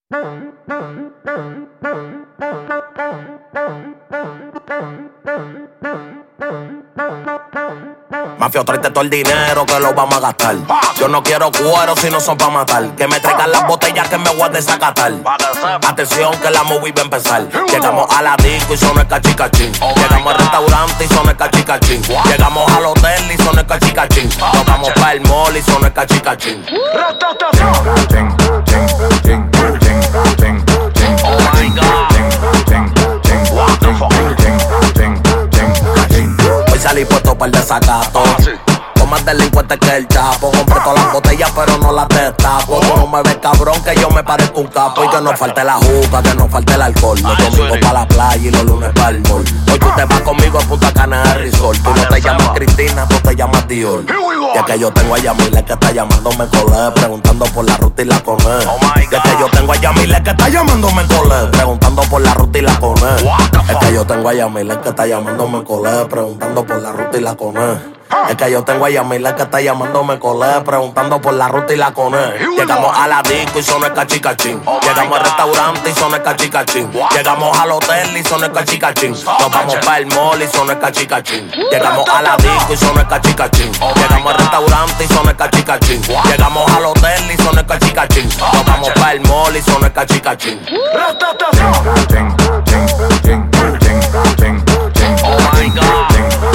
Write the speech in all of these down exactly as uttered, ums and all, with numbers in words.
Mafio, tráete todo el dinero que lo vamos a gastar. Yo no quiero cuero si no son pa' matar. Que me traigan las botellas que me voy a desacatar. Atención que la movie va a empezar. Llegamos a la disco y son el cachicachín. Llegamos al restaurante y son el cachicachín. Llegamos al hotel y son el cachicachín. Nos vamos pa' el mall y son el cachicachín. Oh my God. What the fuck? Hoy salí puesto para el desacato. Con más delincuentes que el Chapo. Compré todas las botellas pero no las destapo. Tú no me ves cabrón que yo me parezco un capo. Y que no falte la juca, que no falte el alcohol. Los domingos pa' la playa y los lunes pa' el mall. Hoy tú te vas conmigo a Punta Cana de Resort. Tú no te llamas Cristina, tú te llamas Dior. Ya que yo tengo a Yamile que está llamándome colé, preguntando por la ruta y la coné. Ya que yo tengo a Yamile que está llamándome colé, preguntando por la ruta y la coné. Es que yo tengo a Yamile que está llamándome colé, preguntando por la ruta y la coné. Es que yo tengo a Yamile que está llamándome colé, preguntando por la ruta y la coné. Llegamos a la disco y son el cachicachín. Llegamos al restaurante y son el cachicachín. Llegamos al hotel y son el cachicachín. Nos vamos pa' el mall y son el cachicachín. Llegamos a la disco y son el cachicachín. Llegamos al restaurante y son el cachicachín. Llegamos al hotel y son el cachicachín. Nos vamos pa' el mall y son el cachicachín. Oh my God.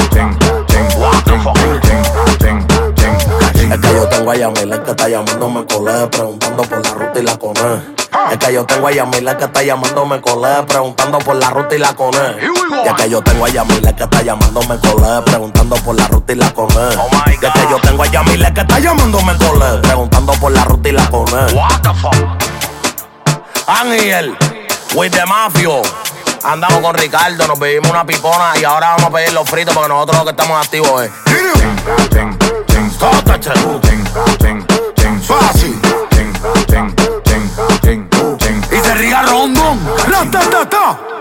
Es que yo tengo a Yamile que está llamándome colé, preguntando por la ruta y la coné. Es que yo tengo a Yamile que está llamándome colé, preguntando por la ruta y la coné. Es que yo tengo a Yamile que está llamándome colé, preguntando por la ruta y la coné. Es que yo tengo a Yamile que está llamándome colé, preguntando por la ruta y la coné. What the fuck? Ángel, with the Mafio. Andamos con Ricardo, nos pedimos una pipona y ahora vamos a pedir los fritos porque nosotros lo que estamos activos es fácil. Y se riga rondón.